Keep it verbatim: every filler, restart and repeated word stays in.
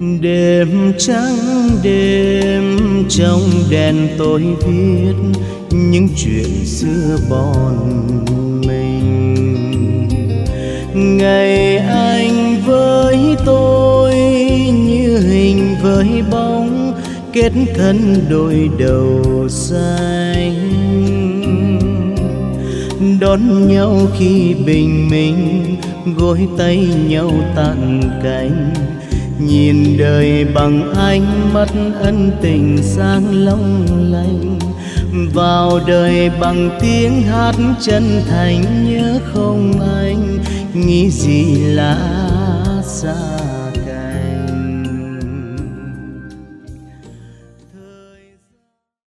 Đêm trắng đêm trong đèn tôi viết những chuyện xưa bọn mình. Ngày anh với tôi như hình với bóng, kết thân đôi đầu xanh. Đón nhau khi bình minh, gối tay nhau tàn cánh. Nhìn đời bằng ánh mắt ân tình sáng long lanh. Vào đời bằng tiếng hát chân thành, nhớ không anh nghĩ gì lá xa.